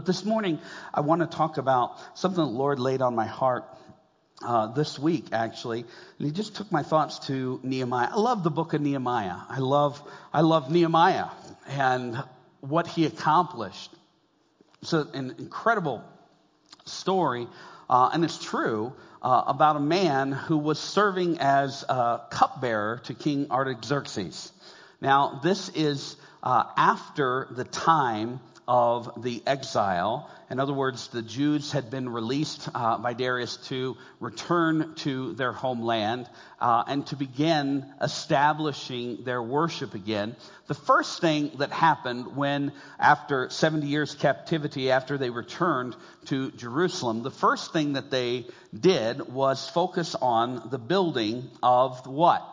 This morning, I want to talk about something the Lord laid on my heart this week, actually. And He just took my thoughts to Nehemiah. I love the book of Nehemiah. I love Nehemiah and what he accomplished. It's an incredible story, and it's true, about a man who was serving as a cupbearer to King Artaxerxes. Now, this is after the time of the exile. In other words, the Jews had been released by Darius to return to their homeland and to begin establishing their worship again. The first thing that happened when, after 70 years captivity, after they returned to Jerusalem, the first thing that they did was focus on the building of what?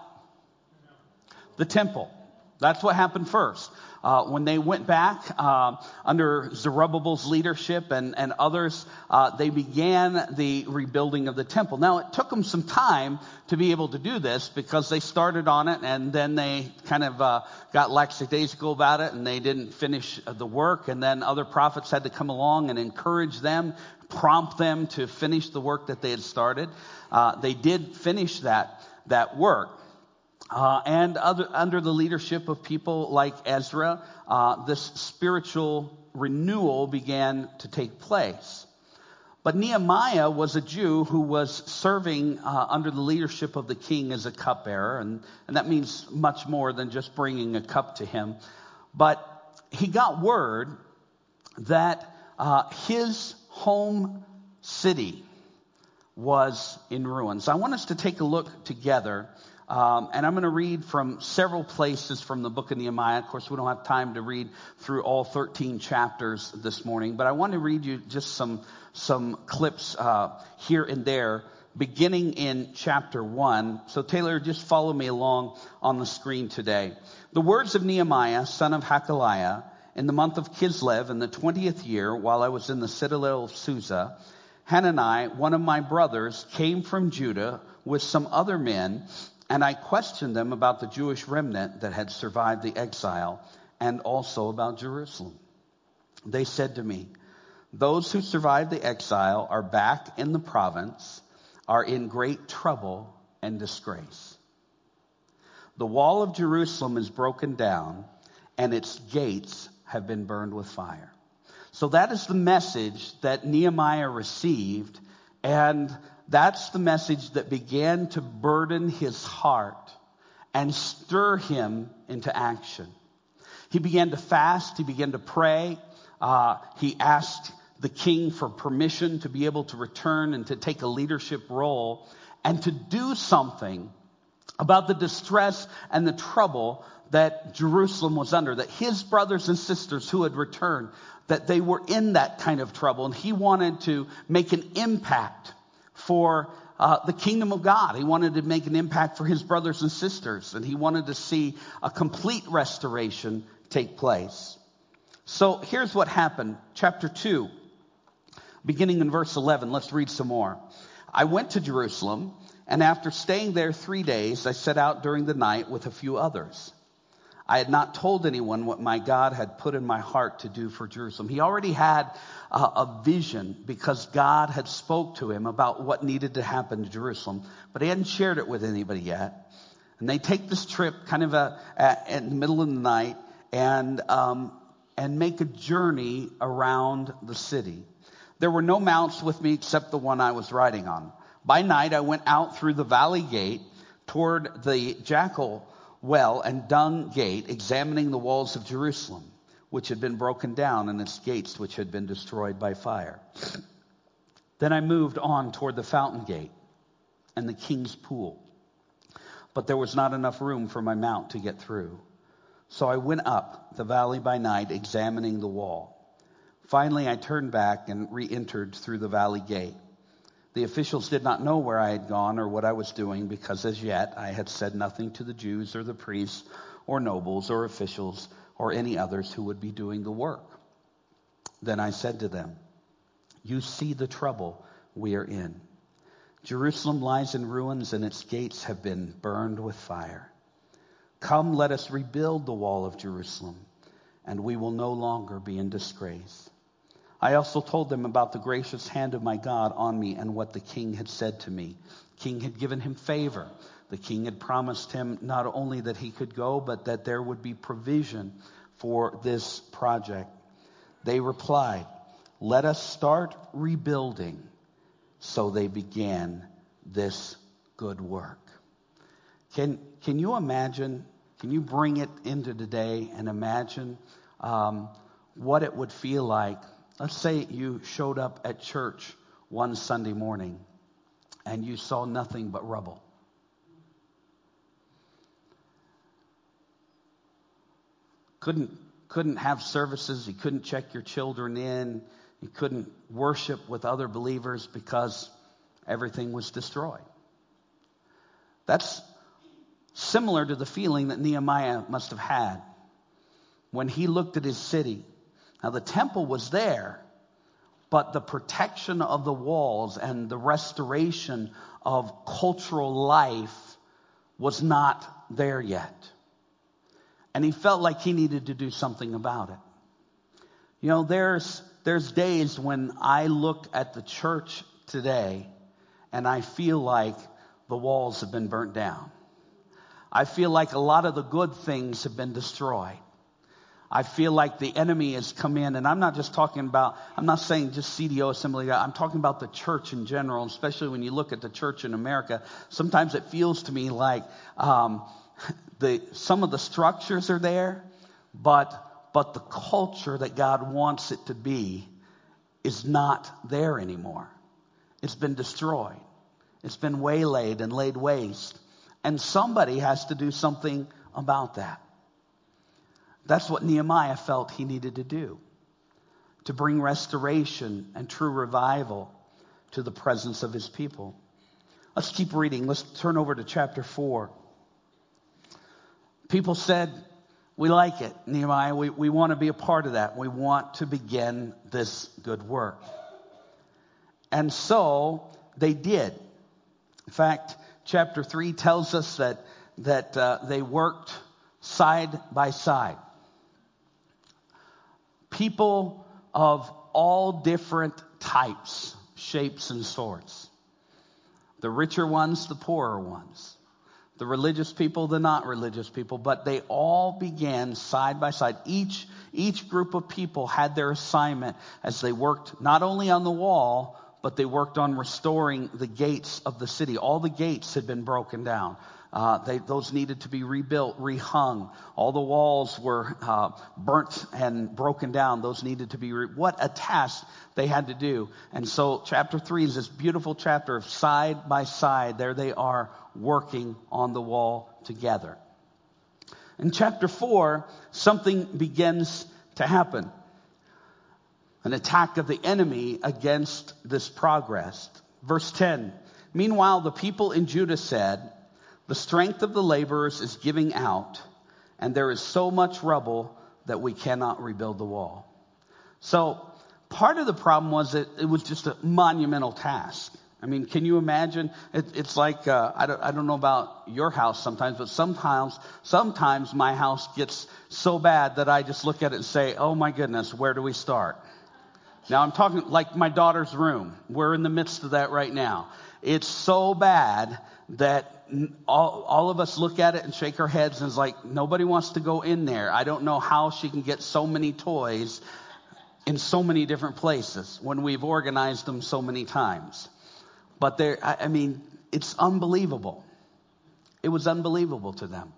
The temple. That's what happened first. When they went back under Zerubbabel's leadership and others, they began the rebuilding of the temple. Now, it took them some time to be able to do this because they started on it and then they kind of got lackadaisical about it and they didn't finish the work. And then other prophets had to come along and encourage them, prompt them to finish the work that they had started. They did finish that work. And under the leadership of people like Ezra, this spiritual renewal began to take place. But Nehemiah was a Jew who was serving under the leadership of the king as a cupbearer, and that means much more than just bringing a cup to him. But he got word that his home city was in ruins. I want us to take a look together. And I'm going to read from several places from the book of Nehemiah. Of course, we don't have time to read through all 13 chapters this morning, but I want to read you just some clips here and there, beginning in chapter 1. So Taylor, just follow me along on the screen today. The words of Nehemiah, son of Hakaliah, in the month of Kislev, in the 20th year, while I was in the citadel of Susa, Hanani, one of my brothers, came from Judah with some other men, and I questioned them about the Jewish remnant that had survived the exile and also about Jerusalem. They said to me, those who survived the exile are back in the province, are in great trouble and disgrace. The wall of Jerusalem is broken down and its gates have been burned with fire. So that is the message that Nehemiah received, and that's the message that began to burden his heart and stir him into action. He began to fast. He began to pray. He asked the king for permission to be able to return and to take a leadership role and to do something about the distress and the trouble that Jerusalem was under, that his brothers and sisters who had returned, that they were in that kind of trouble. And he wanted to make an impact for the kingdom of God. He wanted to make an impact for his brothers and sisters, and he wanted to see a complete restoration take place. So here's what happened. Chapter 2, beginning in verse 11. Let's read some more. I went to Jerusalem, and after staying there 3 days, I set out during the night with a few others. I had not told anyone what my God had put in my heart to do for Jerusalem. He already had a vision because God had spoke to him about what needed to happen to Jerusalem, but he hadn't shared it with anybody yet. And they take this trip kind of in the middle of the night and make a journey around the city. There were no mounts with me except the one I was riding on. By night, I went out through the valley gate toward the Jackal Well and Dung Gate, examining the walls of Jerusalem, which had been broken down, and its gates, which had been destroyed by fire. Then I moved on toward the Fountain Gate and the King's Pool, but there was not enough room for my mount to get through. So I went up the valley by night, examining the wall. Finally, I turned back and re-entered through the valley gate. The officials did not know where I had gone or what I was doing, because as yet I had said nothing to the Jews or the priests or nobles or officials or any others who would be doing the work. Then I said to them, you see the trouble we are in. Jerusalem lies in ruins and its gates have been burned with fire. Come, let us rebuild the wall of Jerusalem, and we will no longer be in disgrace. I also told them about the gracious hand of my God on me and what the king had said to me. The king had given him favor. The king had promised him not only that he could go, but that there would be provision for this project. They replied, "Let us start rebuilding." So they began this good work. Can you imagine, can you bring it into today and imagine what it would feel like? Let's say you showed up at church one Sunday morning and you saw nothing but rubble. Couldn't have services. You couldn't check your children in. You couldn't worship with other believers because everything was destroyed. That's similar to the feeling that Nehemiah must have had when he looked at his city. Now, the temple was there, but the protection of the walls and the restoration of cultural life was not there yet. And he felt like he needed to do something about it. You know, there's days when I look at the church today and I feel like the walls have been burnt down. I feel like a lot of the good things have been destroyed. I feel like the enemy has come in, and I'm not saying just CDO Assembly, I'm talking about the church in general, especially when you look at the church in America. Sometimes it feels to me like some of the structures are there, but the culture that God wants it to be is not there anymore. It's been destroyed. It's been waylaid and laid waste. And somebody has to do something about that. That's what Nehemiah felt he needed to do, to bring restoration and true revival to the presence of his people. Let's keep reading. Let's turn over to chapter 4. People said, "We like it, Nehemiah. We want to be a part of that. We want to begin this good work." And so they did. In fact, chapter 3 tells us that they worked side by side. People of all different types, shapes, and sorts. The richer ones, the poorer ones. The religious people, the not religious people. But they all began side by side. Each group of people had their assignment as they worked not only on the wall, but they worked on restoring the gates of the city. All the gates had been broken down. Those needed to be rebuilt, rehung. All the walls were burnt and broken down. Those needed to be what a task they had to do. And so chapter 3 is this beautiful chapter of side by side. There they are working on the wall together. In chapter 4, something begins to happen. An attack of the enemy against this progress. Verse 10, "Meanwhile, the people in Judah said, 'The strength of the laborers is giving out, and there is so much rubble that we cannot rebuild the wall.'" So part of the problem was that it was just a monumental task. I mean, can you imagine? It's like, I don't know about your house sometimes, but sometimes my house gets so bad that I just look at it and say, "Oh my goodness, where do we start?" Now I'm talking like my daughter's room. We're in the midst of that right now. It's so bad that all of us look at it and shake our heads and it's like, nobody wants to go in there. I don't know how she can get so many toys in so many different places when we've organized them so many times. But it's unbelievable. It was unbelievable to them.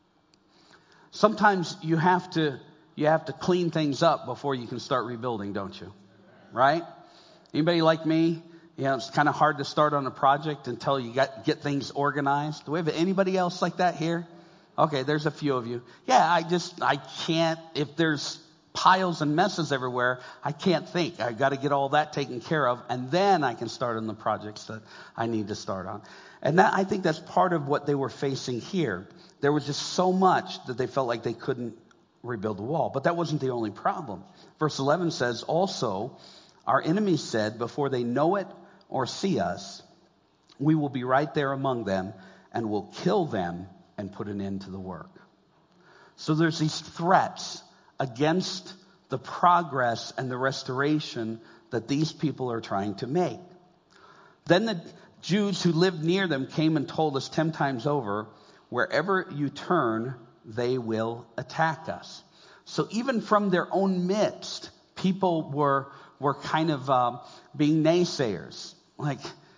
Sometimes you have to clean things up before you can start rebuilding, don't you? Right? Anybody like me? You know, it's kind of hard to start on a project until you get things organized. Do we have anybody else like that here? Okay, there's a few of you. Yeah, I can't, if there's piles and messes everywhere, I can't think. I got to get all that taken care of, and then I can start on the projects that I need to start on. And I think that's part of what they were facing here. There was just so much that they felt like they couldn't rebuild the wall. But that wasn't the only problem. Verse 11 says, "Also, our enemies said, before they know it or see us, we will be right there among them and will kill them and put an end to the work." So there's these threats against the progress and the restoration that these people are trying to make. Then the Jews who lived near them came and told us 10 times over, wherever you turn, they will attack us. So even from their own midst, people were kind of being naysayers. Like,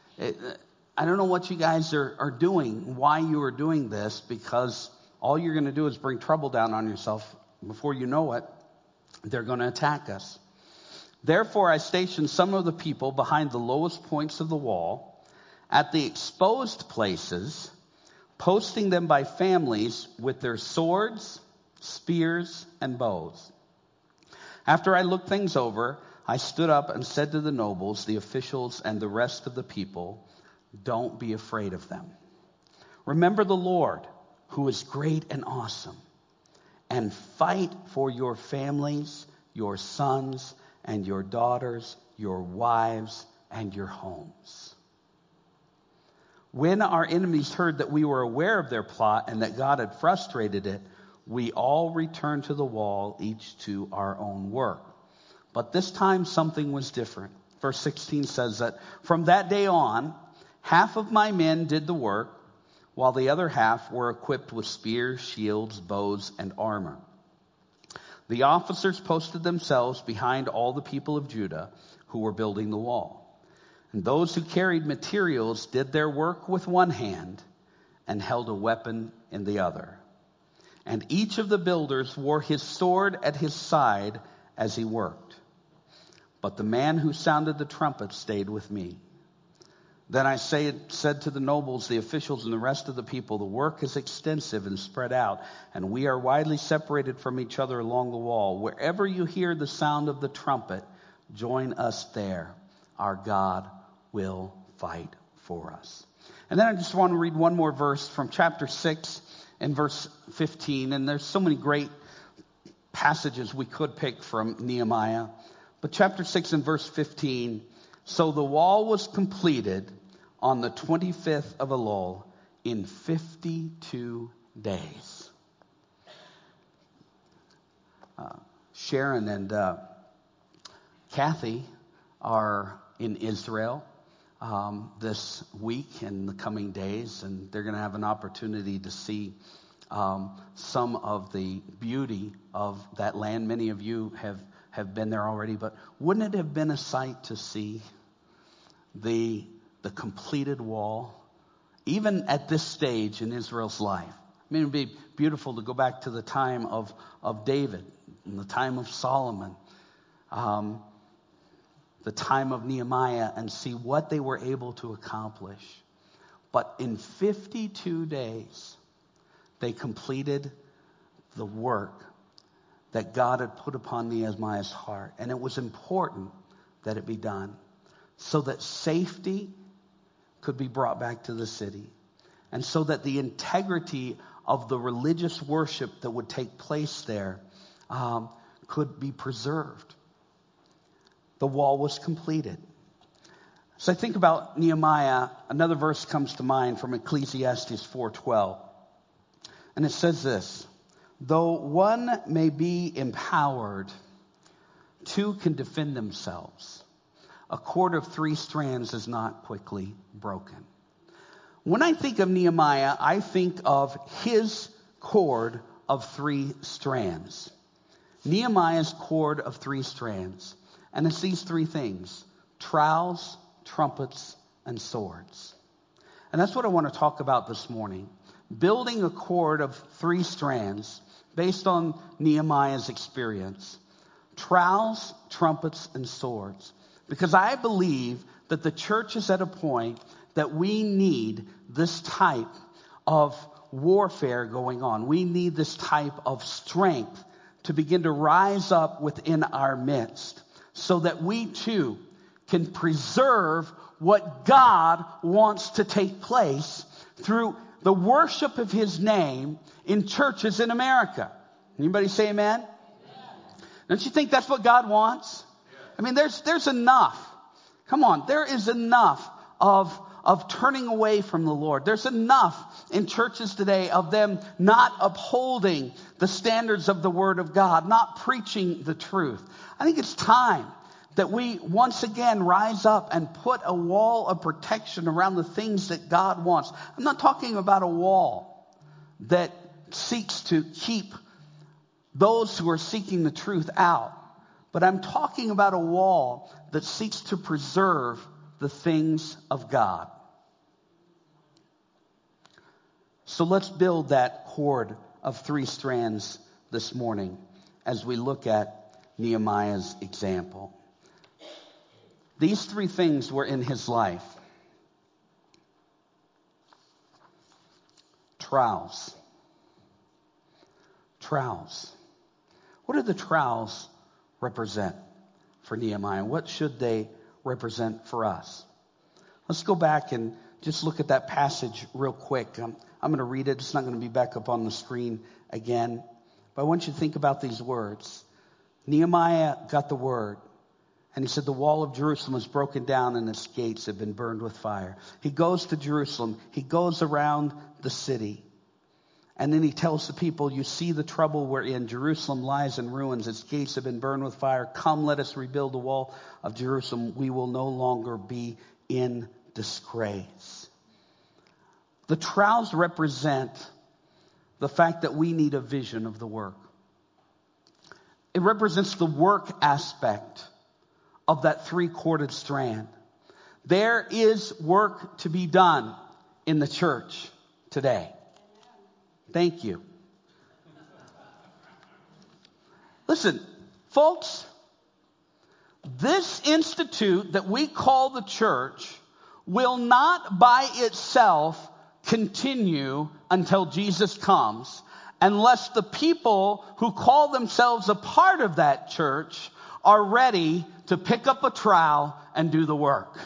I don't know what you guys are doing, why you are doing this, because all you're going to do is bring trouble down on yourself. Before you know it, they're going to attack us. Therefore, I stationed some of the people behind the lowest points of the wall, at the exposed places, posting them by families with their swords, spears, and bows. After I looked things over, I stood up and said to the nobles, the officials, and the rest of the people, don't be afraid of them. Remember the Lord, who is great and awesome, and fight for your families, your sons, and your daughters, your wives, and your homes. When our enemies heard that we were aware of their plot and that God had frustrated it, we all returned to the wall, each to our own work. But this time something was different. Verse 16 says that from that day on, half of my men did the work, while the other half were equipped with spears, shields, bows, and armor. The officers posted themselves behind all the people of Judah who were building the wall. And those who carried materials did their work with one hand and held a weapon in the other. And each of the builders wore his sword at his side as he worked. But the man who sounded the trumpet stayed with me. Then I said to the nobles, the officials, and the rest of the people, the work is extensive and spread out, and we are widely separated from each other along the wall. Wherever you hear the sound of the trumpet, join us there. Our God will fight for us. And then I just want to read one more verse from chapter 6 and verse 15. And there's so many great passages we could pick from Nehemiah. But chapter 6 and verse 15, so the wall was completed on the 25th of Elul in 52 days. Sharon and Kathy are in Israel this week and the coming days, and they're going to have an opportunity to see some of the beauty of that land. Many of you have been there already, but wouldn't it have been a sight to see the completed wall, even at this stage in Israel's life? I mean, it would be beautiful to go back to the time of David and the time of Solomon, the time of Nehemiah, and see what they were able to accomplish. But in 52 days, they completed the work that God had put upon Nehemiah's heart. And it was important that it be done so that safety could be brought back to the city, and so that the integrity of the religious worship that would take place there could be preserved. The wall was completed. So I think about Nehemiah, another verse comes to mind from Ecclesiastes 4:12. And it says this, though one may be empowered, two can defend themselves. A cord of 3 strands is not quickly broken. When I think of Nehemiah, I think of his cord of 3 strands. Nehemiah's cord of 3 strands. And it's these 3 things: trowels, trumpets, and swords. And that's what I want to talk about this morning. Building a cord of 3 strands based on Nehemiah's experience. Trowels, trumpets, and swords. Because I believe that the church is at a point that we need this type of warfare going on. We need this type of strength to begin to rise up within our midst, so that we too can preserve what God wants to take place through the worship of his name in churches in America. Anybody say amen? Amen. Don't you think that's what God wants? I mean, there's enough. Come on, there is enough of of turning away from the Lord. There's enough in churches today of them not upholding the standards of the Word of God, not preaching the truth. I think it's time that we once again rise up and put a wall of protection around the things that God wants. I'm not talking about a wall that seeks to keep those who are seeking the truth out, but I'm talking about a wall that seeks to preserve the things of God. So let's build that cord of 3 strands this morning as we look at Nehemiah's example. These 3 things were in his life. Trials. Trials. What do the trials represent for Nehemiah? What should they represent for us? Let's go back and just look at that passage real quick. I'm going to read it. It's not going to be back up on the screen again. But I want you to think about these words. Nehemiah got the word. And he said the wall of Jerusalem was broken down and its gates had been burned with fire. He goes to Jerusalem. He goes around the city. And then he tells the people, you see the trouble we're in. Jerusalem lies in ruins. Its gates have been burned with fire. Come, let us rebuild the wall of Jerusalem. We will no longer be in disgrace. The trials represent the fact that we need a vision of the work. It represents the work aspect of that 3-corded strand. There is work to be done in the church today. Thank you. Listen, folks, this institute that we call the church will not by itself continue until Jesus comes unless the people who call themselves a part of that church are ready to pick up a trowel and do the work.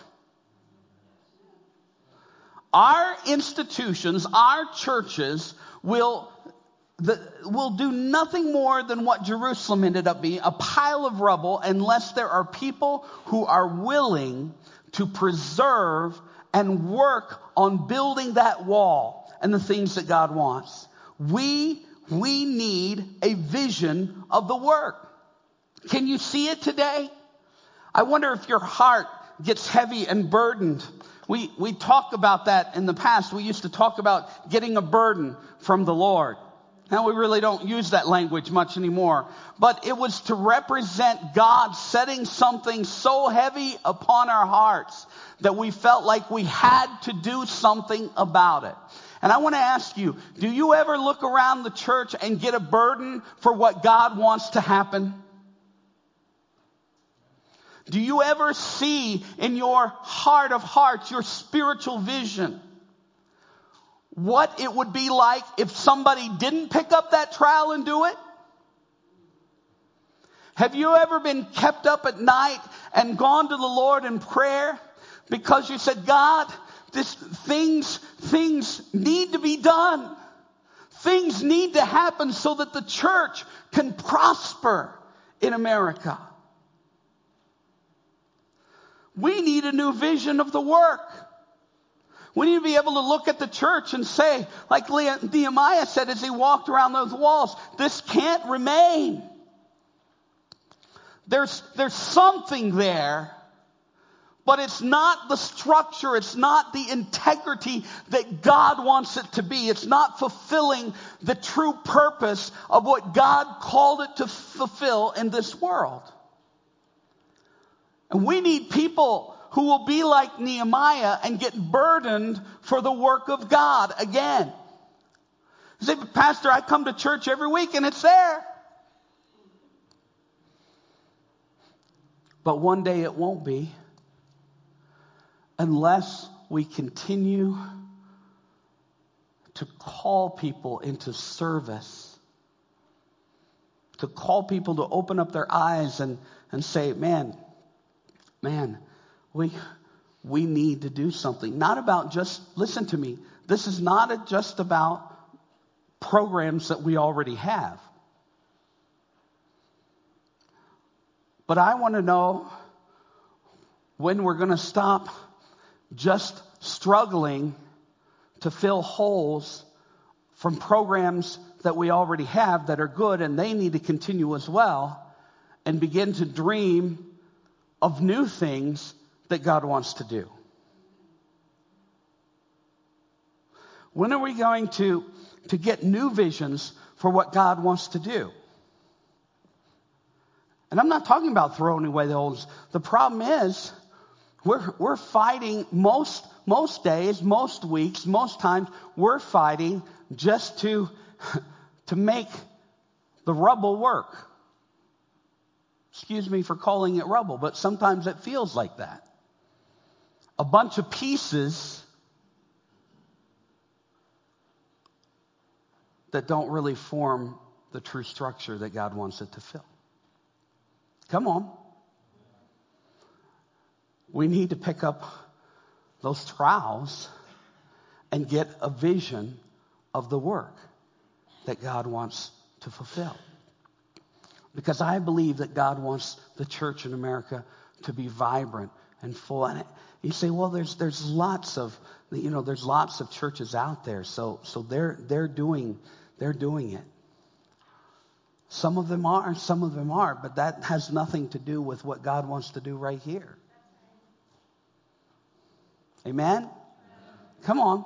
Our institutions, our churches will do nothing more than what Jerusalem ended up being, a pile of rubble, unless there are people who are willing to preserve and work on building that wall and the things that God wants. We need a vision of the work. Can you see it today? I wonder if your heart gets heavy and burdened. We talked about that in the past. We used to talk about getting a burden from the Lord. Now we really don't use that language much anymore. But it was to represent God setting something so heavy upon our hearts that we felt like we had to do something about it. And I want to ask you, do you ever look around the church and get a burden for what God wants to happen? Do you ever see in your heart of hearts, your spiritual vision, what it would be like if somebody didn't pick up that trowel and do it? Have you ever been kept up at night and gone to the Lord in prayer because you said, God, things need to be done. Things need to happen so that the church can prosper in America. We need a new vision of the work. We need to be able to look at the church and say, like Nehemiah said as he walked around those walls, this can't remain. There's something there, but it's not the structure, it's not the integrity that God wants it to be. It's not fulfilling the true purpose of what God called it to fulfill in this world. And we need people who will be like Nehemiah and get burdened for the work of God again. You say, but Pastor, I come to church every week and it's there. But one day it won't be unless we continue to call people into service, to call people to open up their eyes and say, man, we need to do something. Not about just, listen to me, this is not just about programs that we already have. But I want to know when we're going to stop just struggling to fill holes from programs that we already have that are good, and they need to continue as well, and begin to dream of new things that God wants to do. When are we going to get new visions for what God wants to do? And I'm not talking about throwing away the old. The problem is we're fighting most days, most weeks, most times, we're fighting just to make the rubble work. Excuse me for calling it rubble, but sometimes it feels like that. A bunch of pieces that don't really form the true structure that God wants it to fill. Come on. We need to pick up those trowels and get a vision of the work that God wants to fulfill. Because I believe that God wants the church in America to be vibrant and full. And you say, well, there's lots of churches out there, so they're doing it. Some of them are, and some of them aren't, but that has nothing to do with what God wants to do right here. Amen? Come on.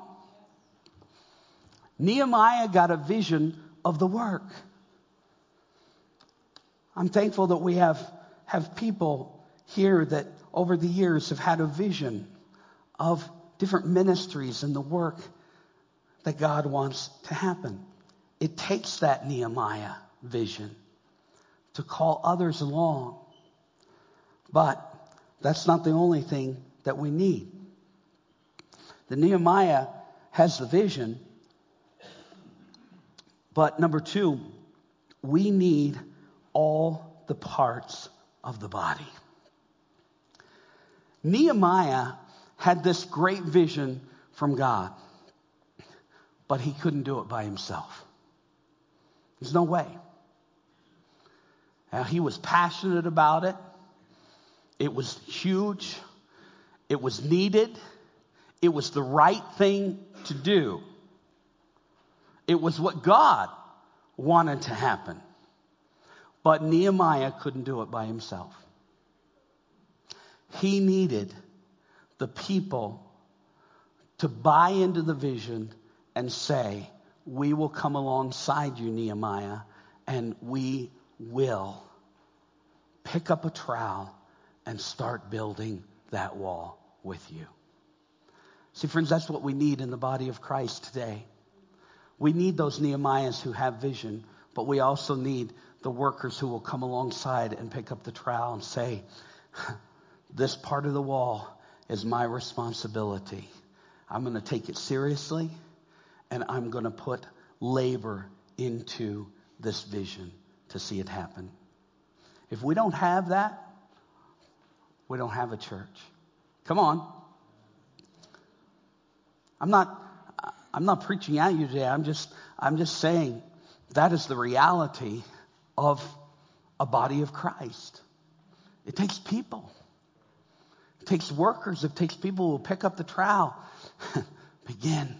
Nehemiah got a vision of the work. I'm thankful that we have people here that over the years have had a vision of different ministries and the work that God wants to happen. It takes that Nehemiah vision to call others along. But that's not the only thing that we need. The Nehemiah has the vision, but number two, we need all the parts of the body. Nehemiah had this great vision from God, but he couldn't do it by himself. There's no way. Now, he was passionate about it. It was huge. It was needed. It was the right thing to do. It was what God wanted to happen. But Nehemiah couldn't do it by himself. He needed the people to buy into the vision and say, we will come alongside you, Nehemiah, and we will pick up a trowel and start building that wall with you. See, friends, that's what we need in the body of Christ today. We need those Nehemiahs who have vision, but we also need the workers who will come alongside and pick up the trowel and say, this part of the wall is my responsibility. I'm going to take it seriously, and I'm going to put labor into this vision to see it happen. If we don't have that, we don't have a church. Come on. I'm not preaching at you today. I'm just saying that is the reality of a body of Christ. It takes people. It takes workers. It takes people who will pick up the trowel. Begin.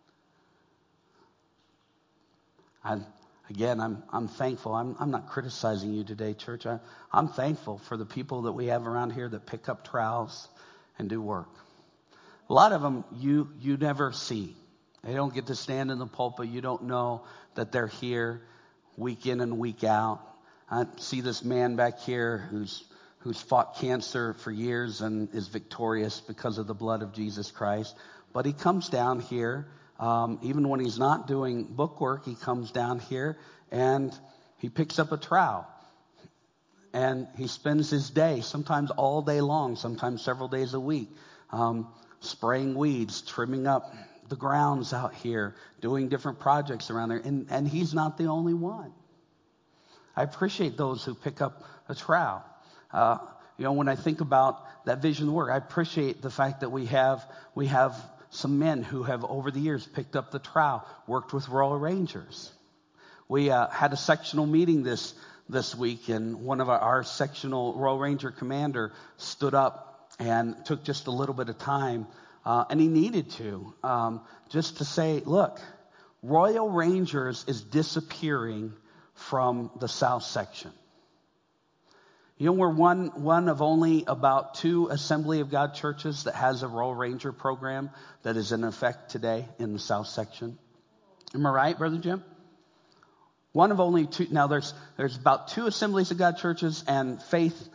I'm thankful. I'm not criticizing you today, church. I'm thankful for the people that we have around here that pick up trowels and do work. A lot of them you never see. They don't get to stand in the pulpit. You don't know that they're here week in and week out. I see this man back here who's fought cancer for years and is victorious because of the blood of Jesus Christ. But he comes down here, even when he's not doing book work, he comes down here and he picks up a trowel. And he spends his day, sometimes all day long, sometimes several days a week, spraying weeds, trimming up the grounds out here, doing different projects around there. And he's not the only one. I appreciate those who pick up a trowel. When I think about that vision work, I appreciate the fact that we have some men who have over the years picked up the trowel, worked with Royal Rangers. We had a sectional meeting this week, and one of our sectional Royal Ranger commander stood up and took just a little bit of time and he needed to, just to say, look, Royal Rangers is disappearing from the South section. You know, we're one of only about 2 Assembly of God churches that has a Royal Ranger program that is in effect today in the South section. Am I right, Brother Jim? One of only 2. Now, there's about 2 Assemblies of God churches and Faith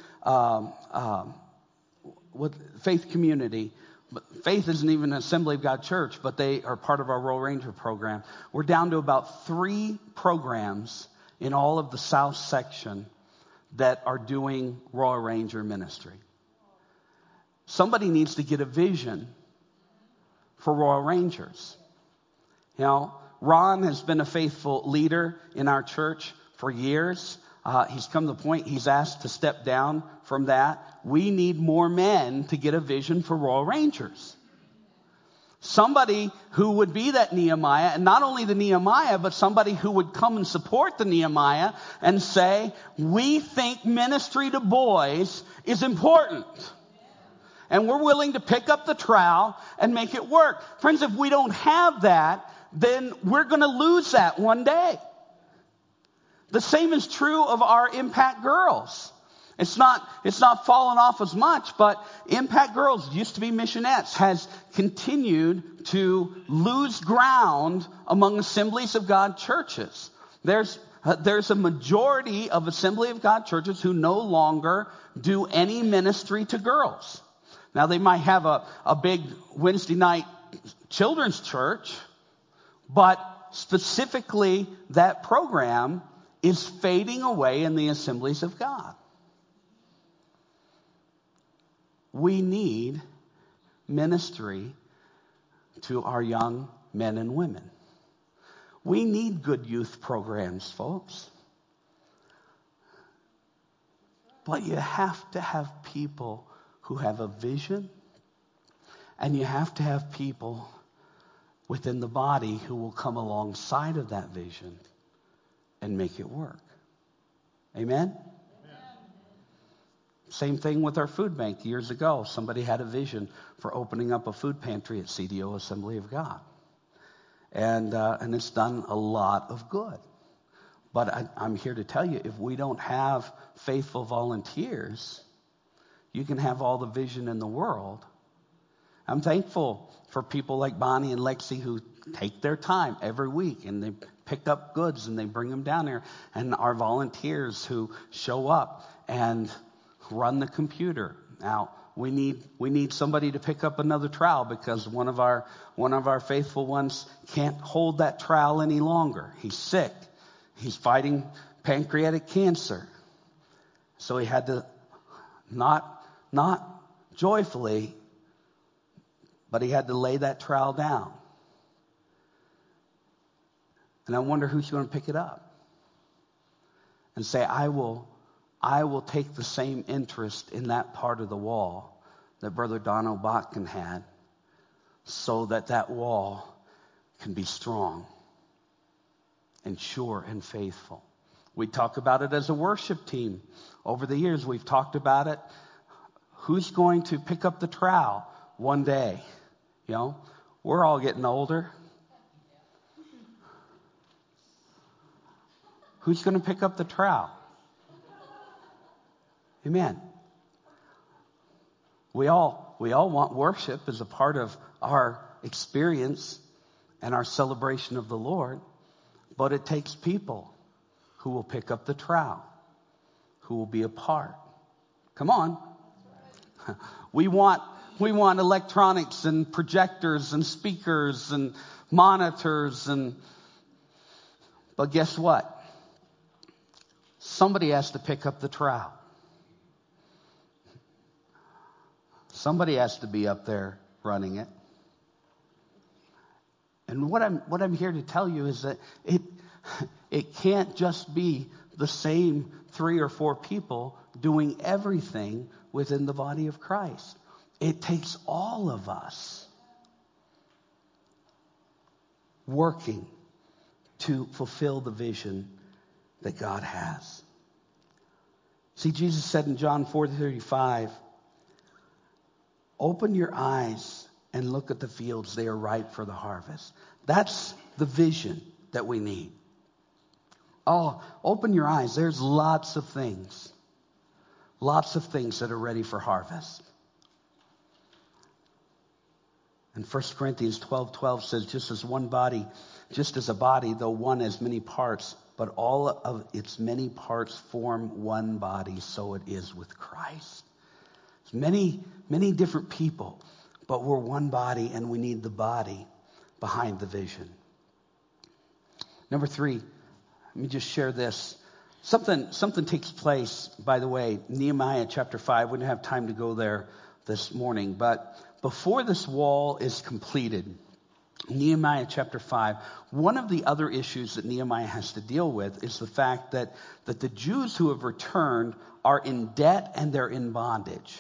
Community. But Faith isn't even an Assembly of God church, but they are part of our Royal Ranger program. We're down to about 3 programs in all of the South section that are doing Royal Ranger ministry. Somebody needs to get a vision for Royal Rangers. You know, Ron has been a faithful leader in our church for years. He's come to the point he's asked to step down from that. We need more men to get a vision for Royal Rangers. Somebody who would be that Nehemiah, and not only the Nehemiah, but somebody who would come and support the Nehemiah and say, we think ministry to boys is important. And we're willing to pick up the trowel and make it work. Friends, if we don't have that, then we're going to lose that one day. The same is true of our Impact Girls. It's not fallen off as much, but Impact Girls, used to be missionettes, has continued to lose ground among Assemblies of God churches. There's a majority of Assembly of God churches who no longer do any ministry to girls. Now, they might have a big Wednesday night children's church, but specifically that program is fading away in the Assemblies of God. We need ministry to our young men and women. We need good youth programs, folks. But you have to have people who have a vision, and you have to have people within the body who will come alongside of that vision and make it work. Amen? Same thing with our food bank. Years ago, somebody had a vision for opening up a food pantry at CDO Assembly of God. And it's done a lot of good. But I'm here to tell you, if we don't have faithful volunteers, you can have all the vision in the world. I'm thankful for people like Bonnie and Lexi who take their time every week and they pick up goods and they bring them down here. And our volunteers who show up and run the computer. Now, we need somebody to pick up another trowel because one of our faithful ones can't hold that trowel any longer. He's sick. He's fighting pancreatic cancer. So he had to not joyfully, but he had to lay that trowel down. And I wonder who's going to pick it up and say, I will take the same interest in that part of the wall that Brother Dono Botkin had so that wall can be strong and sure and faithful. We talk about it as a worship team. Over the years, we've talked about it. Who's going to pick up the trowel one day? You know, we're all getting older. Who's going to pick up the trowel? Amen. We all want worship as a part of our experience and our celebration of the Lord, but it takes people who will pick up the trowel, who will be a part. Come on. We want electronics and projectors and speakers and monitors but guess what? Somebody has to pick up the trowel. Somebody has to be up there running it. And what I'm here to tell you is that it can't just be the same 3 or 4 people doing everything within the body of Christ. It takes all of us working to fulfill the vision that God has. See, Jesus said in John 4:35, open your eyes and look at the fields. They are ripe for the harvest. That's the vision that we need. Oh, open your eyes. There's lots of things that are ready for harvest. And 1 Corinthians 12:12 says, just as a body, though one has many parts, but all of its many parts form one body, so it is with Christ. There's many different people, but we're one body, and we need the body behind the vision. Number 3, let me just share this. Something takes place, by the way, Nehemiah chapter 5. We don't have time to go there this morning, but before this wall is completed, Nehemiah chapter 5, one of the other issues that Nehemiah has to deal with is the fact that the Jews who have returned are in debt and they're in bondage.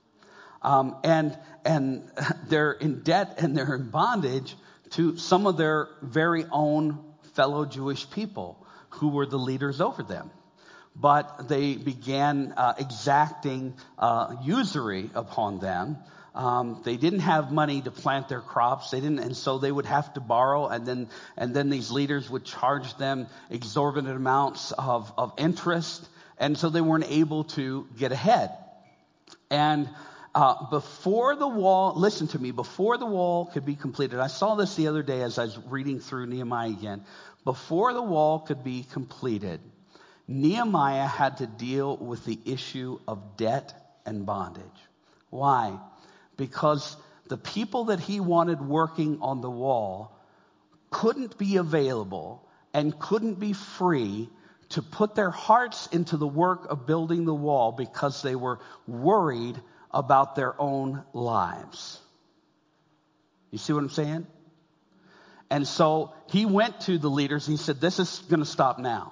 And they're in debt and they're in bondage to some of their very own fellow Jewish people who were the leaders over them. But they began exacting usury upon them. They didn't have money to plant their crops. And so they would have to borrow, and then these leaders would charge them exorbitant amounts of interest, and so they weren't able to get ahead. And before the wall, listen to me, before the wall could be completed, I saw this the other day as I was reading through Nehemiah again. Before the wall could be completed, Nehemiah had to deal with the issue of debt and bondage. Why? Because the people that he wanted working on the wall couldn't be available and couldn't be free to put their hearts into the work of building the wall because they were worried about their own lives. You see what I'm saying? And so he went to the leaders. He said, this is going to stop now.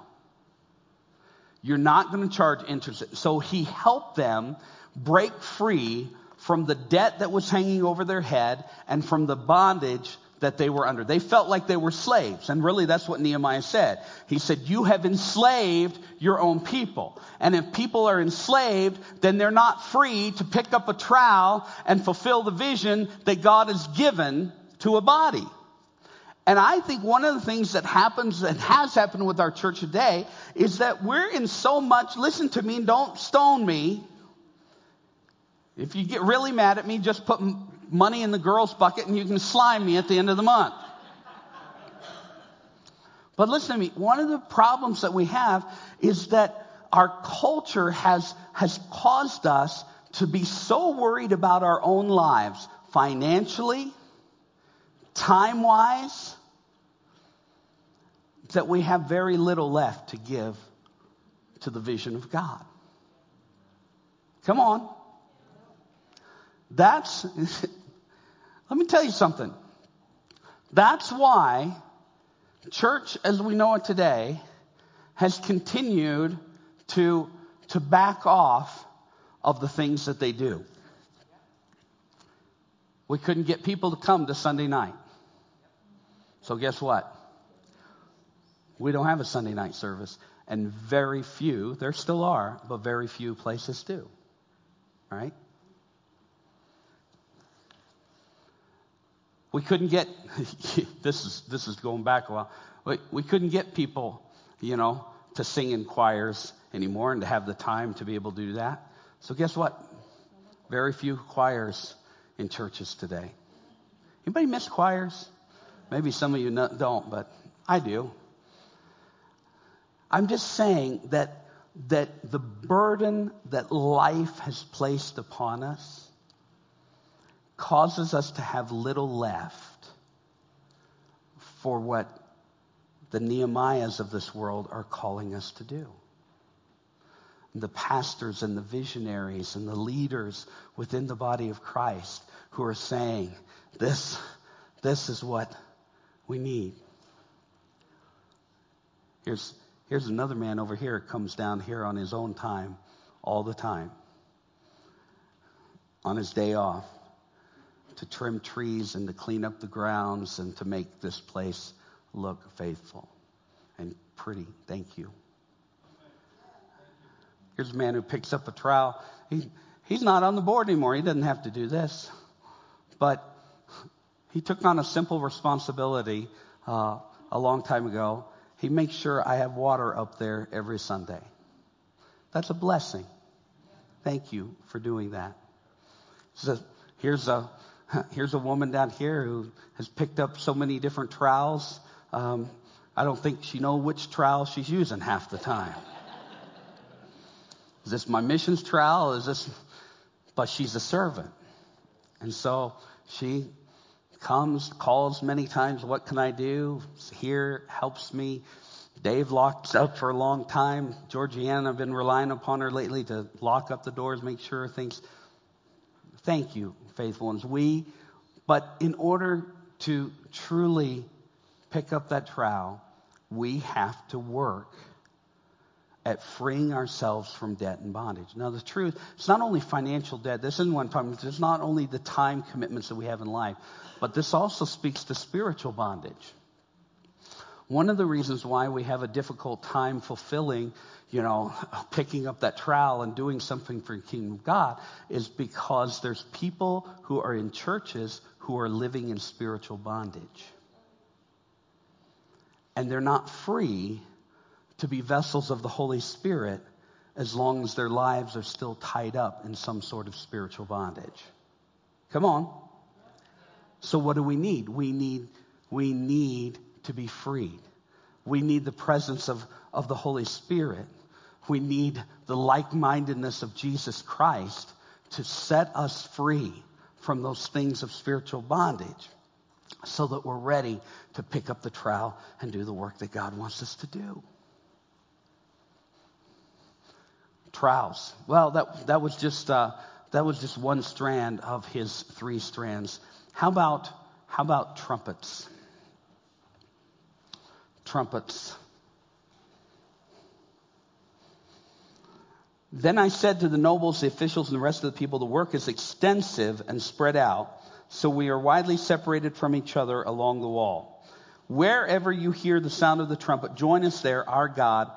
You're not going to charge interest. So he helped them break free from the debt that was hanging over their head and from the bondage that they were under. They felt like they were slaves. And really that's what Nehemiah said. He said, you have enslaved your own people. And if people are enslaved, then they're not free to pick up a trowel and fulfill the vision that God has given to a body. And I think one of the things that happens and has happened with our church today is that we're in so much, listen to me, don't stone me. If you get really mad at me, just put money in the girls' bucket and you can slime me at the end of the month. But listen to me, one of the problems that we have is that our culture has caused us to be so worried about our own lives, financially, time-wise, that we have very little left to give to the vision of God. Come on. Let me tell you something. That's why church as we know it today has continued to back off of the things that they do. We couldn't get people to come to Sunday night. So guess what? We don't have a Sunday night service. And very few, there still are, but very few places do. Right? We couldn't get, this is going back a while. We couldn't get people, to sing in choirs anymore and to have the time to be able to do that. So guess what? Very few choirs in churches today. Anybody miss choirs? Maybe some of you don't, but I do. I'm just saying that the burden that life has placed upon us causes us to have little left for what the Nehemiahs of this world are calling us to do. The pastors and the visionaries and the leaders within the body of Christ who are saying, this is what we need. Here's another man over here who comes down here on his own time, all the time, on his day off, to trim trees and to clean up the grounds and to make this place look faithful and pretty. Thank you. Here's a man who picks up a trowel. He's not on the board anymore. He doesn't have to do this. But He took on a simple responsibility a long time ago. He makes sure I have water up there every Sunday. That's a blessing. Thank you for doing that. So here's a woman down here who has picked up so many different trowels. I don't think she knows which trowel she's using half the time. Is this my missions trowel? But she's a servant. And so she comes, calls many times, what can I do? Here, helps me. Dave locked up for a long time. Georgiana, I've been relying upon her lately to lock up the doors, make sure things. Thank you, faithful ones. But in order to truly pick up that trowel, we have to work at freeing ourselves from debt and bondage. Now, the truth, it's not only financial debt. This isn't one time. It's not only the time commitments that we have in life, but this also speaks to spiritual bondage. One of the reasons why we have a difficult time fulfilling, picking up that trowel and doing something for the kingdom of God is because there's people who are in churches who are living in spiritual bondage. And they're not free to be vessels of the Holy Spirit as long as their lives are still tied up in some sort of spiritual bondage. Come on. So what do we need? We need to be freed. We need the presence of the Holy Spirit. We need the like-mindedness of Jesus Christ to set us free from those things of spiritual bondage so that we're ready to pick up the trowel and do the work that God wants us to do. Trowels. Well, that was just one strand of his 3 strands. How about trumpets? Trumpets. Then I said to the nobles, the officials, and the rest of the people, the work is extensive and spread out, so we are widely separated from each other along the wall. Wherever you hear the sound of the trumpet, join us there. Our God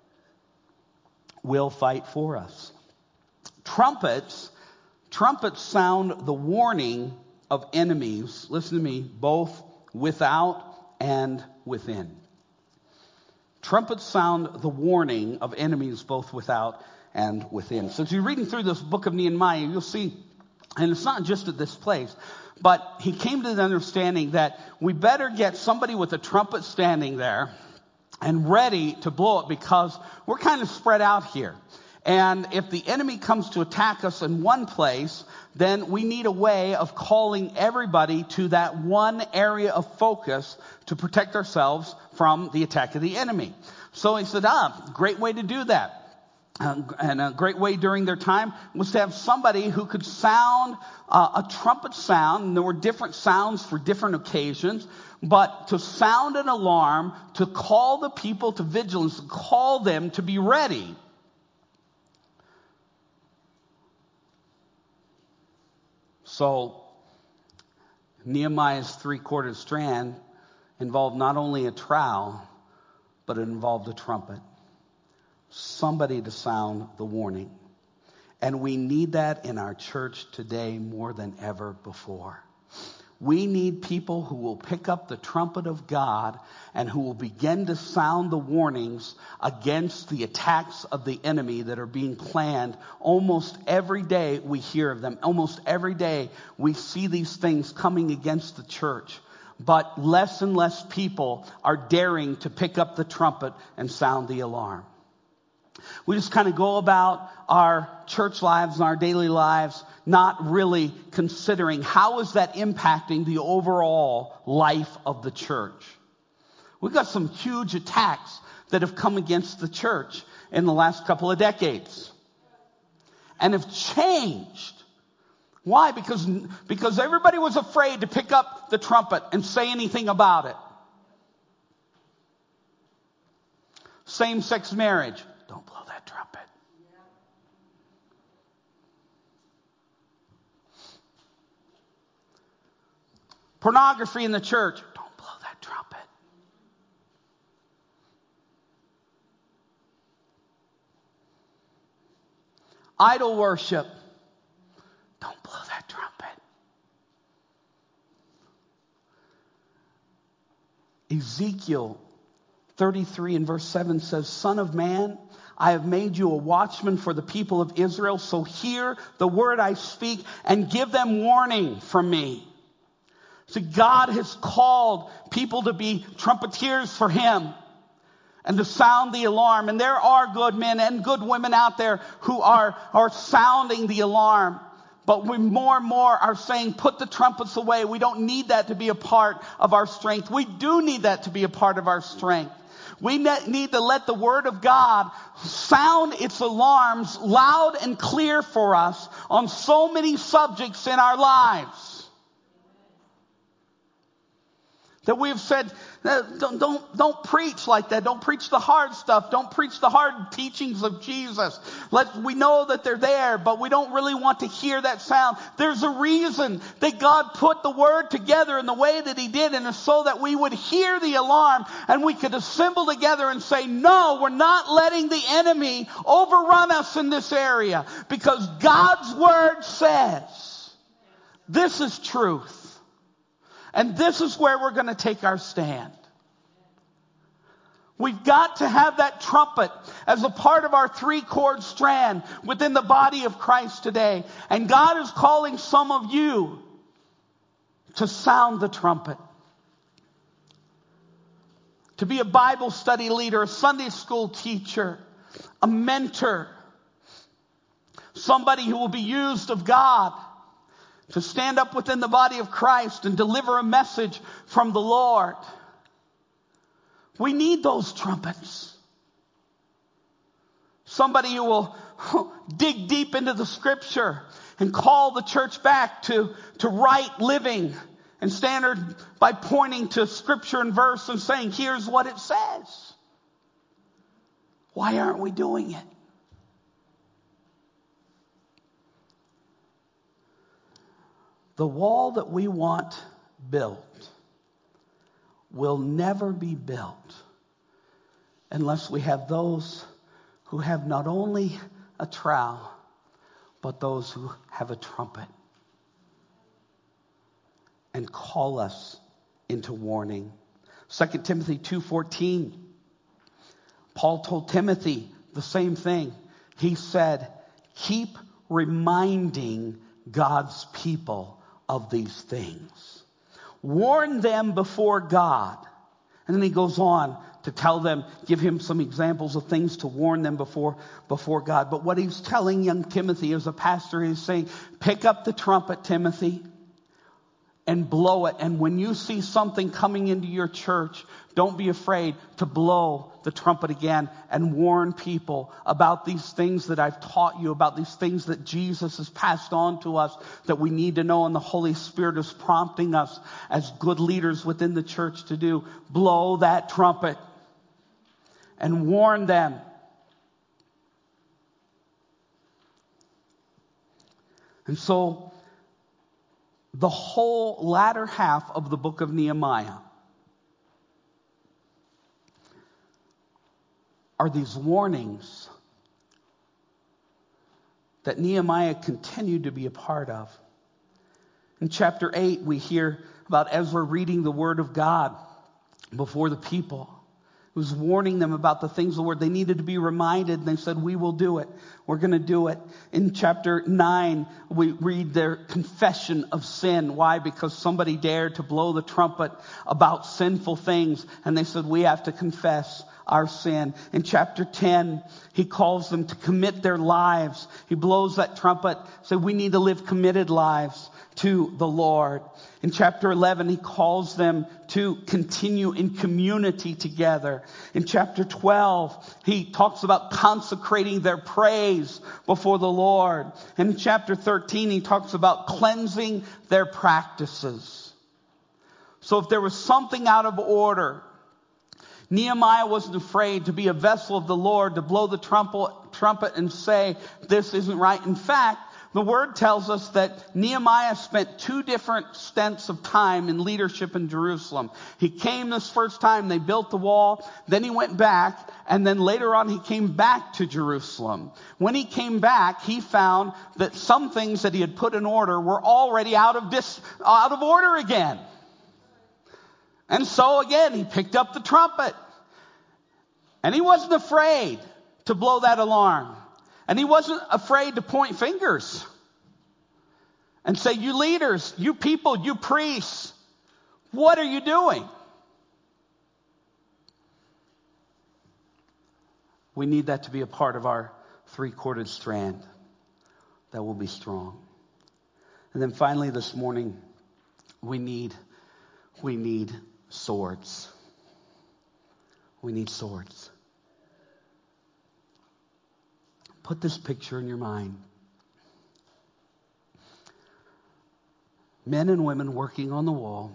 will fight for us. Trumpets sound the warning of enemies, listen to me, both without and within. Trumpets sound the warning of enemies both without and within. So as you're reading through this book of Nehemiah, you'll see, and it's not just at this place, but he came to the understanding that we better get somebody with a trumpet standing there and ready to blow it because we're kind of spread out here. And if the enemy comes to attack us in one place, then we need a way of calling everybody to that one area of focus to protect ourselves from the attack of the enemy. So he said, great way to do that. And a great way during their time was to have somebody who could sound a trumpet sound. And there were different sounds for different occasions. But to sound an alarm, to call the people to vigilance, to call them to be ready. So Nehemiah's 3/4 strand involved not only a trowel, but it involved a trumpet. Somebody to sound the warning. And we need that in our church today more than ever before. We need people who will pick up the trumpet of God and who will begin to sound the warnings against the attacks of the enemy that are being planned. Almost every day we hear of them. Almost every day we see these things coming against the church. But less and less people are daring to pick up the trumpet and sound the alarm. We just kind of go about our church lives and our daily lives not really considering how is that impacting the overall life of the church. We've got some huge attacks that have come against the church in the last couple of decades and have changed. Why? Because everybody was afraid to pick up the trumpet and say anything about it. Same-sex marriage. Don't blow that trumpet. Pornography in the church. Don't blow that trumpet. Idol worship. Don't blow that trumpet. Ezekiel 33 and verse 7 says, Son of man, I have made you a watchman for the people of Israel, so hear the word I speak and give them warning from me. So God has called people to be trumpeters for him and to sound the alarm. And there are good men and good women out there who are sounding the alarm. But we more and more are saying, put the trumpets away. We don't need that to be a part of our strength. We do need that to be a part of our strength. We need to let the Word of God sound its alarms loud and clear for us on so many subjects in our lives. That we've said, don't preach like that. Don't preach the hard stuff. Don't preach the hard teachings of Jesus. We know that they're there, but we don't really want to hear that sound. There's a reason that God put the Word together in the way that He did, and it's so that we would hear the alarm and we could assemble together and say, no, we're not letting the enemy overrun us in this area, because God's Word says this is truth. And this is where we're going to take our stand. We've got to have that trumpet as a part of our three-chord strand within the body of Christ today. And God is calling some of you to sound the trumpet. To be a Bible study leader, a Sunday school teacher, a mentor, somebody who will be used of God to stand up within the body of Christ and deliver a message from the Lord. We need those trumpets. Somebody who will dig deep into the Scripture and call the church back to right living and standard by pointing to Scripture and verse and saying, here's what it says. Why aren't we doing it? The wall that we want built will never be built unless we have those who have not only a trowel, but those who have a trumpet and call us into warning. 2 Timothy 2:14, Paul told Timothy the same thing. He said, keep reminding God's people of these things. Warn them before God. And then he goes on to tell them, give him some examples of things to warn them before God. But what he's telling young Timothy as a pastor, he's saying, pick up the trumpet, Timothy, and blow it. And when you see something coming into your church, don't be afraid to blow the trumpet again and warn people about these things that I've taught you, about these things that Jesus has passed on to us that we need to know, and the Holy Spirit is prompting us as good leaders within the church to do. Blow that trumpet and warn them. And so the whole latter half of the book of Nehemiah are these warnings that Nehemiah continued to be a part of. In chapter 8, we hear about Ezra reading the word of God before the people. He was warning them about the things of the word. They needed to be reminded, and they said, we will do it. We're going to do it. In chapter 9, we read their confession of sin. Why? Because somebody dared to blow the trumpet about sinful things, and they said, we have to confess our sin. In chapter 10, he calls them to commit their lives. He blows that trumpet, say we need to live committed lives to the Lord. In chapter 11, he calls them to continue in community together. In chapter 12, he talks about consecrating their praise before the Lord. And in chapter 13, he talks about cleansing their practices. So if there was something out of order, Nehemiah wasn't afraid to be a vessel of the Lord, to blow the trumpet and say, this isn't right. In fact, the word tells us that Nehemiah spent 2 different stints of time in leadership in Jerusalem. He came this first time, they built the wall, then he went back, and then later on he came back to Jerusalem. When he came back, he found that some things that he had put in order were already out of order again. And so again, he picked up the trumpet. And he wasn't afraid to blow that alarm. And he wasn't afraid to point fingers and say, you leaders, you people, you priests, what are you doing? We need that to be a part of our three-corded strand that will be strong. And then finally this morning, we need swords. We need swords. Put this picture in your mind. Men and women working on the wall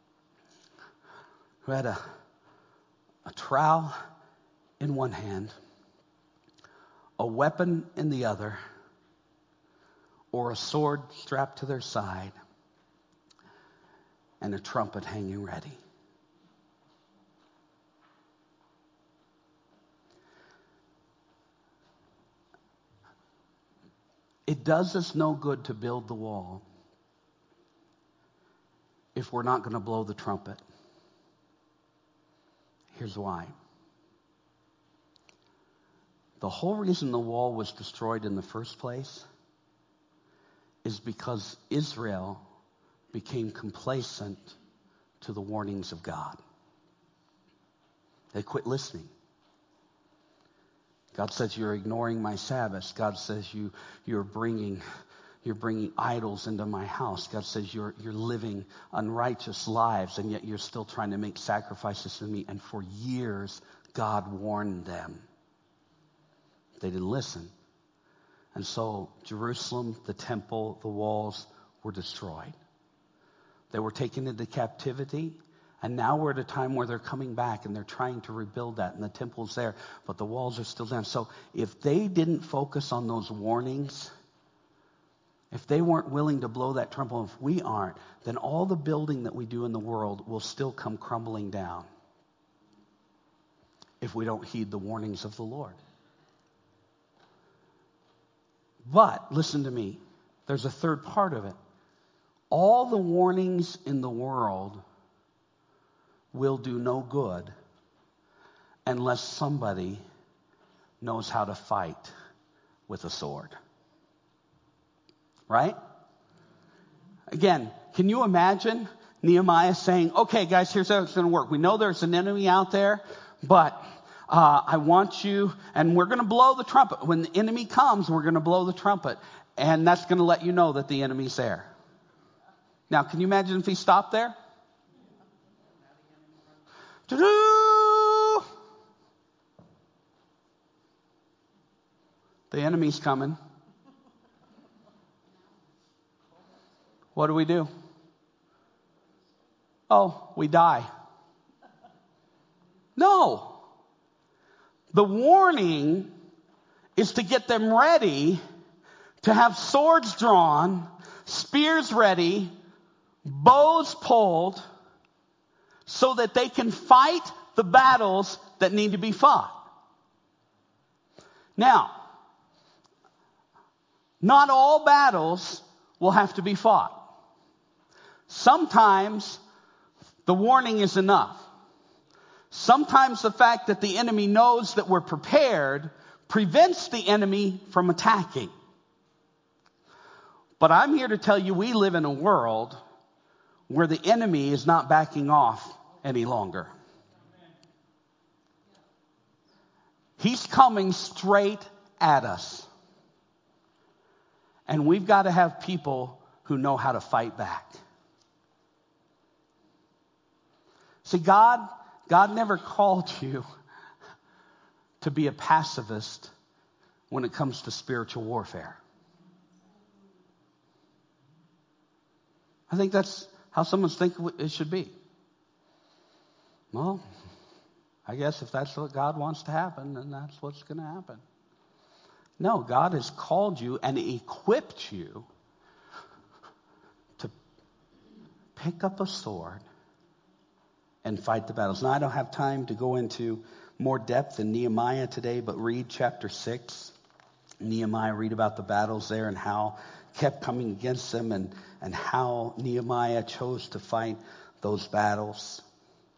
who had a trowel in one hand, a weapon in the other, or a sword strapped to their side, and a trumpet hanging ready. It does us no good to build the wall if we're not going to blow the trumpet. Here's why. The whole reason the wall was destroyed in the first place is because Israel became complacent to the warnings of God. They quit listening. God says, you're ignoring my Sabbaths. God says you're bringing idols into my house. God says you're living unrighteous lives, and yet you're still trying to make sacrifices to me. And for years, God warned them. They didn't listen. And so Jerusalem, the temple, the walls were destroyed. They were taken into captivity. And now we're at a time where they're coming back and they're trying to rebuild that, and the temple's there, but the walls are still down. So if they didn't focus on those warnings, if they weren't willing to blow that trumpet, if we aren't, then all the building that we do in the world will still come crumbling down if we don't heed the warnings of the Lord. But listen to me, there's a third part of it. All the warnings in the world will do no good unless somebody knows how to fight with a sword. Right? Again, can you imagine Nehemiah saying, okay, guys, here's how it's going to work. We know there's an enemy out there, but I want you, and we're going to blow the trumpet. When the enemy comes, we're going to blow the trumpet, and that's going to let you know that the enemy's there. Now, can you imagine if he stopped there? The enemy's coming. What do? Oh, we die. No. The warning is to get them ready, to have swords drawn, spears ready, bows pulled, so that they can fight the battles that need to be fought. Now, not all battles will have to be fought. Sometimes the warning is enough. Sometimes the fact that the enemy knows that we're prepared prevents the enemy from attacking. But I'm here to tell you, we live in a world where the enemy is not backing off any longer. He's coming straight at us. And we've got to have people who know how to fight back. See, God never called you to be a pacifist when it comes to spiritual warfare. I think that's how some of us think it should be. Well, I guess if that's what God wants to happen, then that's what's going to happen. No, God has called you and equipped you to pick up a sword and fight the battles. Now, I don't have time to go into more depth in Nehemiah today, but read chapter 6. Nehemiah, read about the battles there and how kept coming against them and how Nehemiah chose to fight those battles.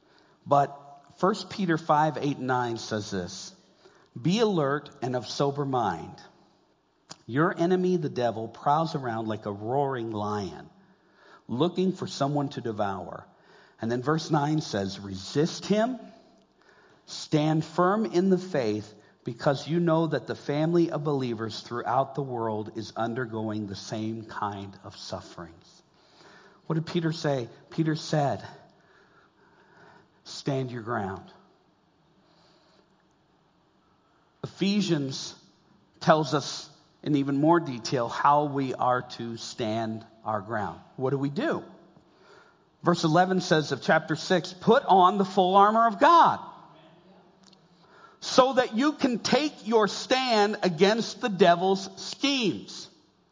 But 1 Peter 5, 8, and 9 says this: be alert and of sober mind. Your enemy, the devil, prowls around like a roaring lion, looking for someone to devour. And then verse 9 says, resist him, stand firm in the faith, because you know that the family of believers throughout the world is undergoing the same kind of sufferings. What did Peter say? Peter said, stand your ground. Ephesians tells us in even more detail how we are to stand our ground. What do we do? Verse 11 says of chapter 6, put on the full armor of God so that you can take your stand against the devil's schemes.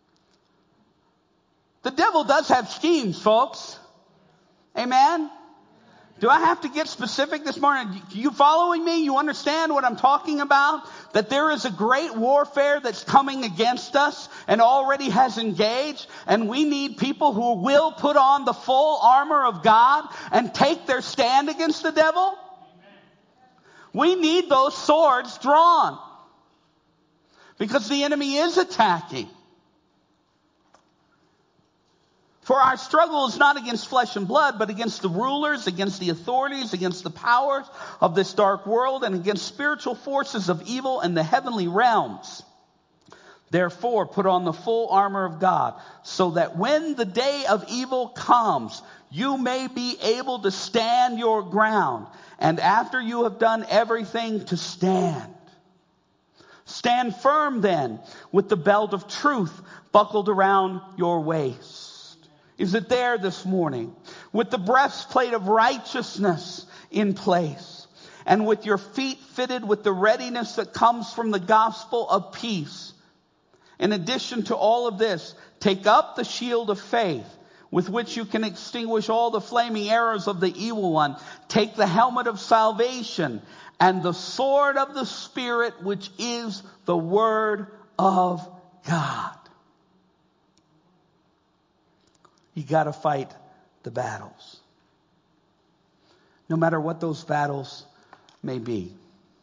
The devil does have schemes, folks. Amen? Do I have to get specific this morning? You following me? You understand what I'm talking about? That there is a great warfare that's coming against us and already has engaged. And we need people who will put on the full armor of God and take their stand against the devil. Amen. We need those swords drawn because the enemy is attacking. For our struggle is not against flesh and blood, but against the rulers, against the authorities, against the powers of this dark world, and against spiritual forces of evil in the heavenly realms. Therefore, put on the full armor of God, so that when the day of evil comes, you may be able to stand your ground. And after you have done everything, to stand. Stand firm then, with the belt of truth buckled around your waist. Is it there this morning? With the breastplate of righteousness in place, and with your feet fitted with the readiness that comes from the gospel of peace. In addition to all of this, take up the shield of faith, with which you can extinguish all the flaming arrows of the evil one. Take the helmet of salvation and the sword of the Spirit, which is the word of God. You got to fight the battles, no matter what those battles may be.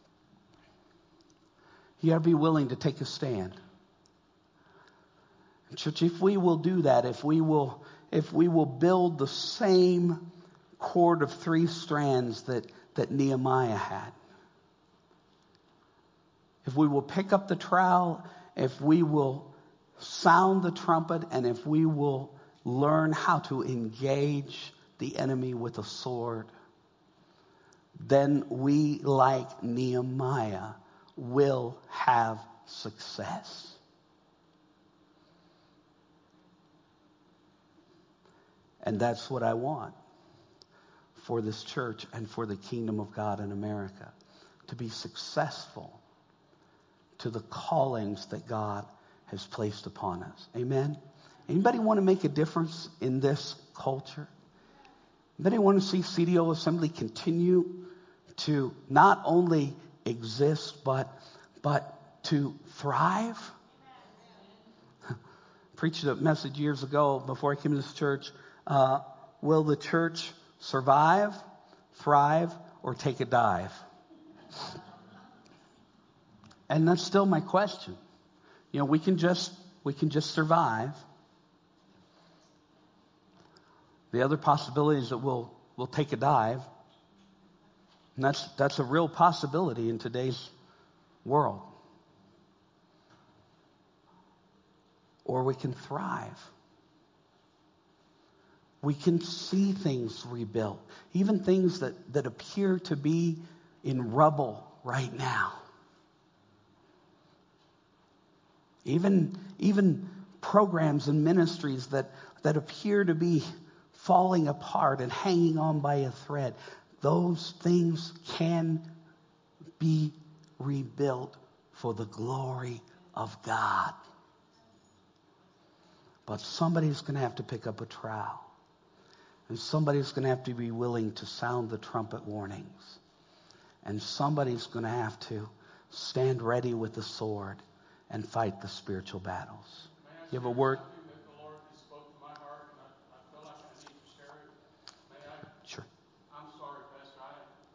You got to be willing to take a stand. Church, if we will do that, if we will build the same cord of 3 strands that Nehemiah had, if we will pick up the trowel, if we will sound the trumpet, and if we will learn how to engage the enemy with a sword, then we, like Nehemiah, will have success. And that's what I want for this church and for the kingdom of God in America, to be successful to the callings that God has placed upon us. Amen? Anybody want to make a difference in this culture? Anybody want to see CDO Assembly continue to not only exist, but to thrive? Preached a message years ago before I came to this church. Will the church survive, thrive, or take a dive? And that's still my question. You know, we can just survive. The other possibility is that we'll take a dive. And that's a real possibility in today's world. Or we can thrive. We can see things rebuilt, even things that appear to be in rubble right now. Even programs and ministries that appear to be falling apart and hanging on by a thread, those things can be rebuilt for the glory of God. But somebody's going to have to pick up a trowel. And somebody's going to have to be willing to sound the trumpet warnings. And somebody's going to have to stand ready with the sword and fight the spiritual battles. You have a word? The Lord spoke to my heart, and I feel like I need to share it. May I? Sure. I'm sorry, Pastor.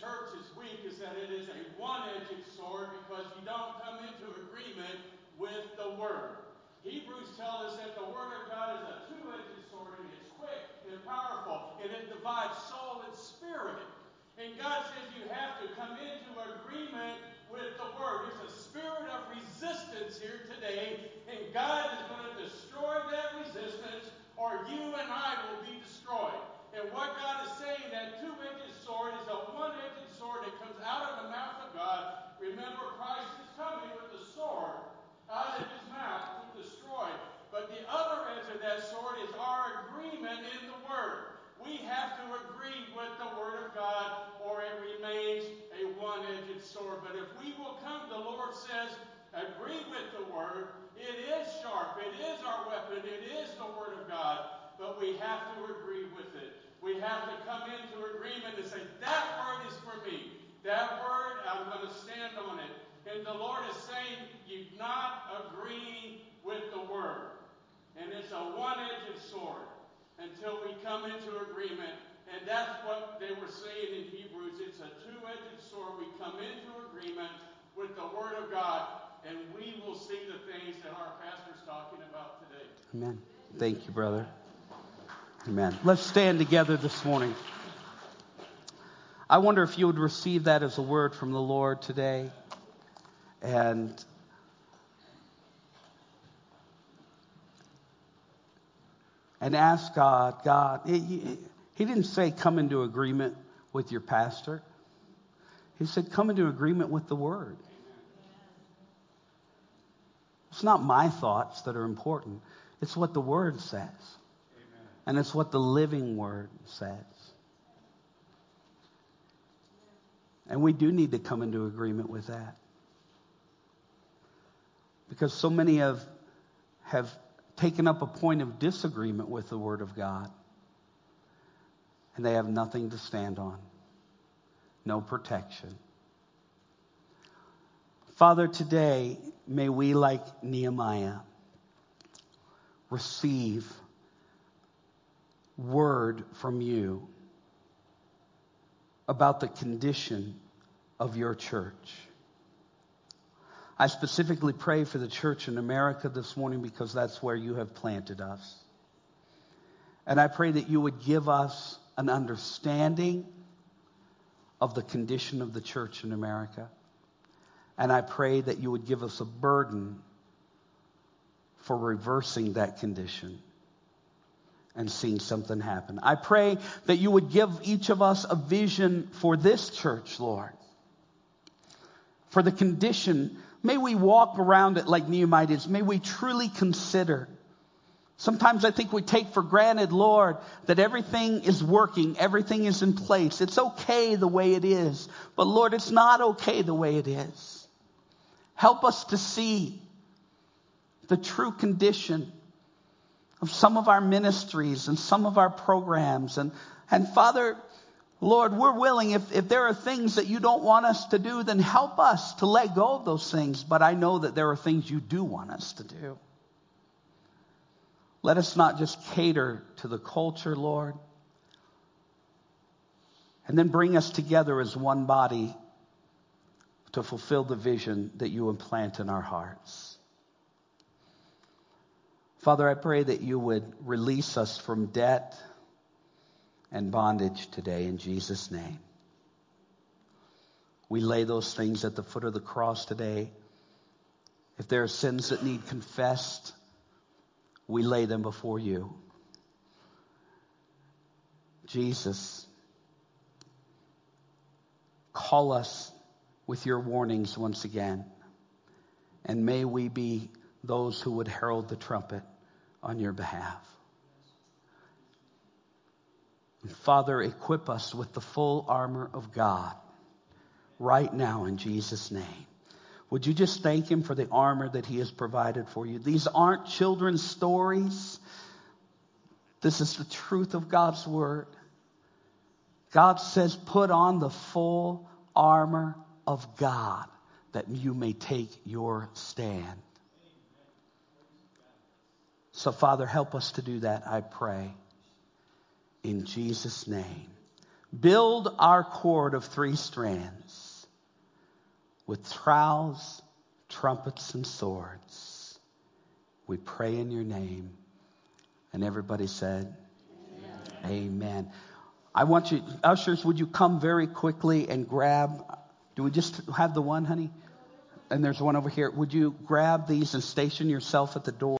church is weak is that it is a one-edged sword because you don't come into agreement with the Word. Hebrews tell us that the Word of God is a two-edged sword, and it's quick and powerful, and it divides soul and spirit. And God says you have to come into agreement with the Word. There's a spirit of resistance here today, and God is going to destroy that resistance, or you and I will be destroyed. And what God is saying, that two-edged sword is a one-edged sword that comes out of the mouth of God. Remember, Christ is coming with the sword out of his mouth to destroy. But the other edge of that sword is our agreement in the Word. We have to agree with the Word of God, or it remains a one-edged sword. But if we will come, the Lord says, agree with the Word. It is sharp. It is our weapon. It is the Word of God. But we have to agree with it. We have to come into agreement and say, that Word is for me. That Word, I'm going to stand on it. And the Lord is saying, you're not agreeing with the Word. And it's a one-edged sword until we come into agreement. And that's what they were saying in Hebrews. It's a two-edged sword. We come into agreement with the Word of God, and we will see the things that our pastor's talking about today. Amen. Thank you, brother. Amen. Let's stand together this morning. I wonder if you would receive that as a word from the Lord today. And ask God, he didn't say come into agreement with your pastor. He said come into agreement with the Word. It's not my thoughts that are important. It's what the Word says. Amen. And it's what the living Word says. And we do need to come into agreement with that. Because so many have taken up a point of disagreement with the Word of God. And they have nothing to stand on. No protection. Father, today, may we, like Nehemiah, receive word from you about the condition of your church. I specifically pray for the church in America this morning because that's where you have planted us. And I pray that you would give us an understanding of the condition of the church in America. And I pray that you would give us a burden for reversing that condition and seeing something happen. I pray that you would give each of us a vision for this church, Lord. For the condition, may we walk around it like Nehemiah did. May we truly consider. Sometimes I think we take for granted, Lord, that everything is working, everything is in place. It's okay the way it is. But Lord, it's not okay the way it is. Help us to see the true condition of some of our ministries and some of our programs. And Father, Lord, we're willing, if there are things that you don't want us to do, then help us to let go of those things. But I know that there are things you do want us to do. Let us not just cater to the culture, Lord, and then bring us together as one body to fulfill the vision that you implant in our hearts. Father, I pray that you would release us from debt and bondage today in Jesus' name. We lay those things at the foot of the cross today. If there are sins that need confessed, we lay them before you. Jesus, call us with your warnings once again. And may we be those who would herald the trumpet on your behalf. And Father, equip us with the full armor of God right now in Jesus' name. Would you just thank him for the armor that he has provided for you? These aren't children's stories. This is the truth of God's word. God says, put on the full armor of God that you may take your stand. So, Father, help us to do that, I pray. In Jesus' name. Build our cord of 3 strands with trowels, trumpets, and swords. We pray in your name. And everybody said, Amen. I want you, ushers, would you come very quickly and grab, do we just have the one, honey? And there's one over here. Would you grab these and station yourself at the door?